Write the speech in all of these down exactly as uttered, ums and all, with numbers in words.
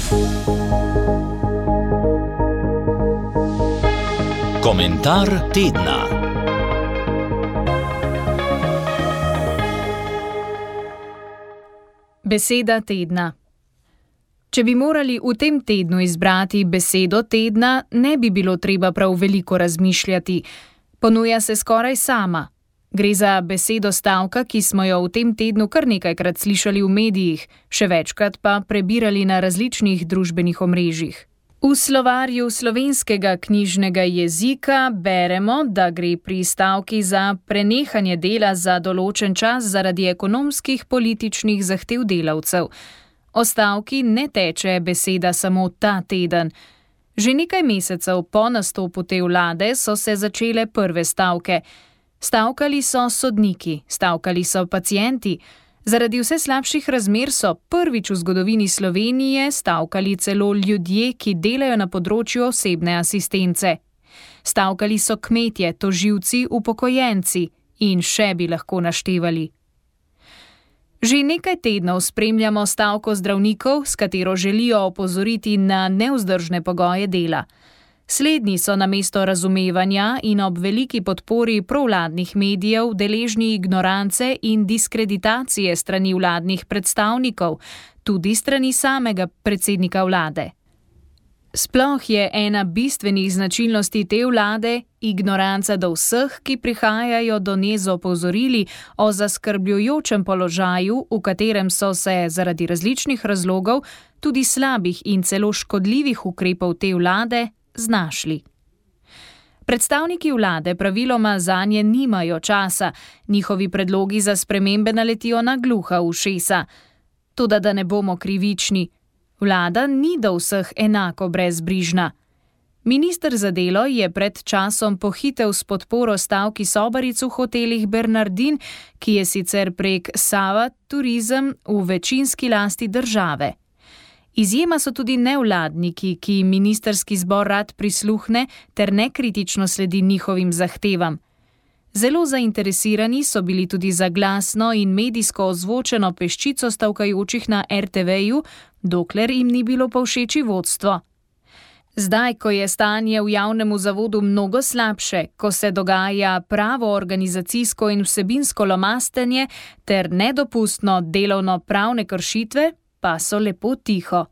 Komentar tedna. Beseda tedna. Če bi morali v tem tednu izbrati besedo tedna, ne bi bilo treba prav veliko razmišljati. Ponuja se skoraj sama. Gre za besedo stavka, ki smo jo v tem tednu kar nekajkrat slišali v medijih, še večkrat pa prebirali na različnih družbenih omrežjih. V slovarju slovenskega knjižnega jezika beremo, da gre pri stavki za prenehanje dela za določen čas zaradi ekonomskih političnih zahtev delavcev. O stavki ne teče beseda samo ta teden. Že nekaj mesecev po nastopu te vlade so se začele prve stavke. Stavkali so sodniki, stavkali so pacienti. Zaradi vse slabših razmer so prvič v zgodovini Slovenije stavkali celo ljudje, ki delajo na področju osebne asistence. Stavkali so kmetje, tožilci, upokojenci in še bi lahko naštevali. Že nekaj tednov spremljamo stavko zdravnikov, s katero želijo opozoriti na nevzdržne pogoje dela. Slednji so namesto razumevanja in ob veliki podpori provladnih medijev deležni ignorance in diskreditacije strani vladnih predstavnikov, tudi strani samega predsednika vlade. Sploh je ena bistvenih značilnosti te vlade ignoranca do vseh, ki prihajajo do nje z opozorili o zaskrbljujočem položaju, v katerem so se zaradi različnih razlogov, tudi slabih in celo škodljivih ukrepov te vlade, znašli. Predstavniki vlade praviloma zanje nimajo časa, njihovi predlogi za spremembe naletijo na gluha ušesa. Toda da ne bomo krivični, vlada ni do vseh enako brezbrižna. Minister za delo je pred časom pohitev s podporo stavki sobaric v hotelih Bernardin, ki je sicer prek Sava Turizem v večinski lasti države. Izjema so tudi nevladniki, ki jim ministerski zbor rad prisluhne ter nekritično sledi njihovim zahtevam. Zelo zainteresirani so bili tudi za glasno in medijsko ozvočeno peščico stavkajočih na er te veju, dokler jim ni bilo povšeči vodstvo. Zdaj, ko je stanje v javnemu zavodu mnogo slabše, ko se dogaja pravo organizacijsko in vsebinsko lomastenje ter nedopustno delovno pravne kršitve, pa so lepo tiho.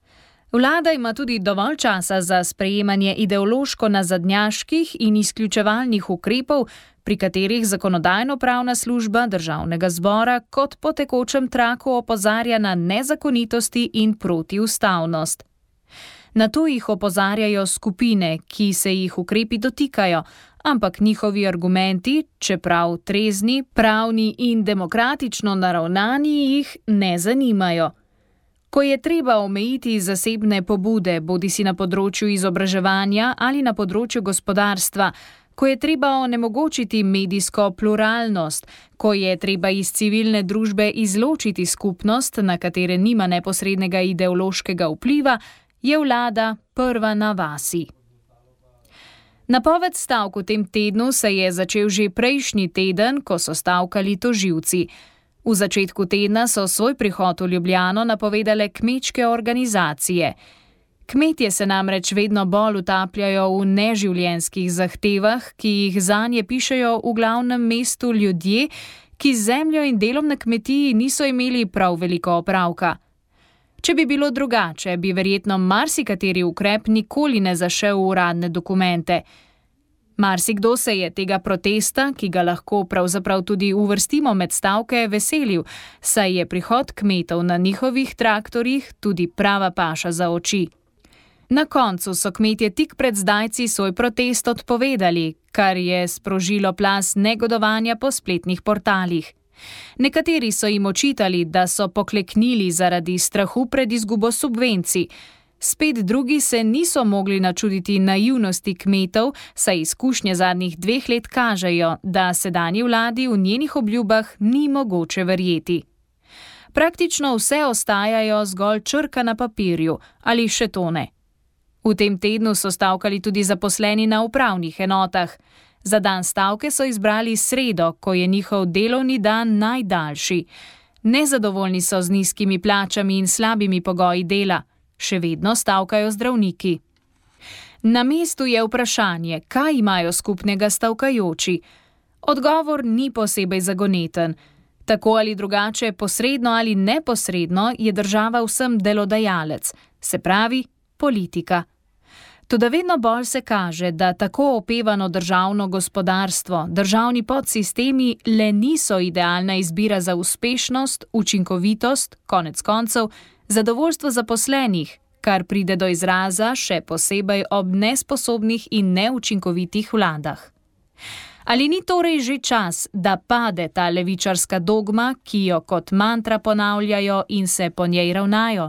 Vlada ima tudi dovolj časa za sprejemanje ideološko nazadnjaških in izključevalnih ukrepov, pri katerih zakonodajno-pravna služba državnega zbora kot po tekočem traku opozarja na nezakonitosti in protiustavnost. Na to jih opozarjajo skupine, ki se jih ukrepi dotikajo, ampak njihovi argumenti, čeprav trezni, pravni in demokratično naravnani, jih ne zanimajo. Ko je treba omejiti zasebne pobude, bodisi na področju izobraževanja ali na področju gospodarstva, ko je treba onemogočiti medijsko pluralnost, ko je treba iz civilne družbe izločiti skupnost, na katere nima neposrednega ideološkega vpliva, je vlada prva na vasi. Napoved stavk v tem tednu se je začel že prejšnji teden, ko so stavkali tožilci. V začetku tedna so svoj prihod v Ljubljano napovedale kmečke organizacije. Kmetje se namreč vedno bolj utapljajo v neživljenjskih zahtevah, ki jih zanje pišejo v glavnem mestu ljudje, ki z zemljo in delom na kmetiji niso imeli prav veliko opravka. Če bi bilo drugače, bi verjetno marsikateri ukrep nikoli ne zašel v uradne dokumente. Marsikdo se je tega protesta, ki ga lahko pravzaprav tudi uvrstimo med stavke, veselil, saj je prihod kmetov na njihovih traktorjih tudi prava paša za oči. Na koncu so kmetje tik pred zdajci svoj protest odpovedali, kar je sprožilo plaz negodovanja po spletnih portalih. Nekateri so jim očitali, da so pokleknili zaradi strahu pred izgubo subvencij. Spet drugi se niso mogli načuditi naivnosti kmetov, saj izkušnje zadnjih dveh let kažejo, da sedanji vladi v njenih obljubah ni mogoče verjeti. Praktično vse ostajajo zgolj črka na papirju, ali še to ne. V tem tednu so stavkali tudi zaposleni na upravnih enotah. Za dan stavke so izbrali sredo, ko je njihov delovni dan najdaljši. Nezadovoljni so z nizkimi plačami in slabimi pogoji dela. Še vedno stavkajo zdravniki. Na mestu je vprašanje, kaj imajo skupnega stavkajoči. Odgovor ni posebej zagoneten. Tako ali drugače, posredno ali neposredno, je država vsem delodajalec, se pravi politika. Toda vedno bolj se kaže, da tako opevano državno gospodarstvo, državni podsistemi le niso idealna izbira za uspešnost, učinkovitost, konec koncev, zadovoljstvo zaposlenih, kar pride do izraza še posebej ob nesposobnih in neučinkovitih vladah. Ali ni torej že čas, da pade ta levičarska dogma, ki jo kot mantra ponavljajo in se po njej ravnajo?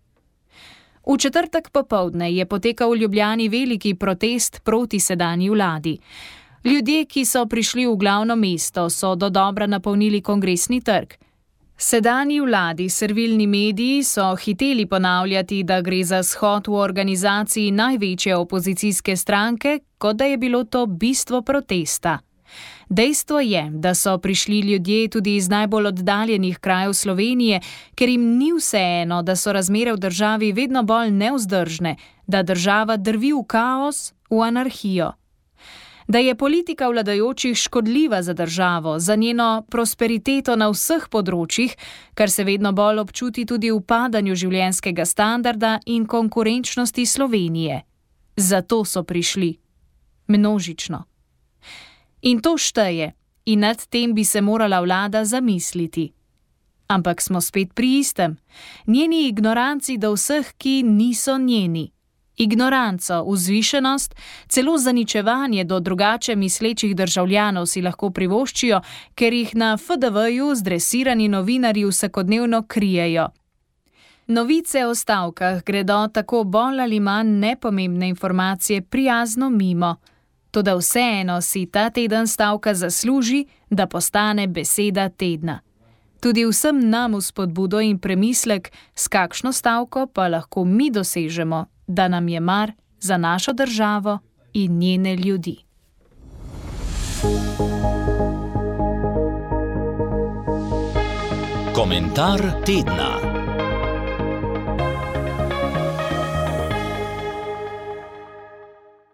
V četrtek popoldne je potekal v Ljubljani veliki protest proti sedanji vladi. Ljudje, ki so prišli v glavno mesto, so dodobra napolnili Kongresni trg. Sedanji vladi servilni mediji so hiteli ponavljati, da gre za shod v organizaciji največje opozicijske stranke, kot da je bilo to bistvo protesta. Dejstvo je, da so prišli ljudje tudi iz najbolj oddaljenih krajev Slovenije, ker jim ni vseeno, da so razmere v državi vedno bolj nevzdržne, da država drvi v kaos, v anarhijo. Da je politika vladajočih škodljiva za državo, za njeno prosperiteto na vseh področjih, kar se vedno bolj občuti tudi v padanju življenjskega standarda in konkurenčnosti Slovenije. Zato so prišli. Množično. In to šteje, in nad tem bi se morala vlada zamisliti. Ampak smo spet pri istem. Njeni ignoranci do vseh, ki niso njeni. Ignoranco, vzvišenost, celo zaničevanje do drugače mislečih državljanov si lahko privoščijo, ker jih na F D V-ju zdresirani novinarji vsakodnevno krijejo. Novice o stavkah gredo tako bolj ali manj nepomembne informacije prijazno mimo. Toda vseeno si ta teden stavka zasluži, da postane beseda tedna. Tudi vsem nam v spodbudo in premislek, s kakšno stavko pa lahko mi dosežemo, da nam je mar za našo državo in njene ljudi. Komentar tedna.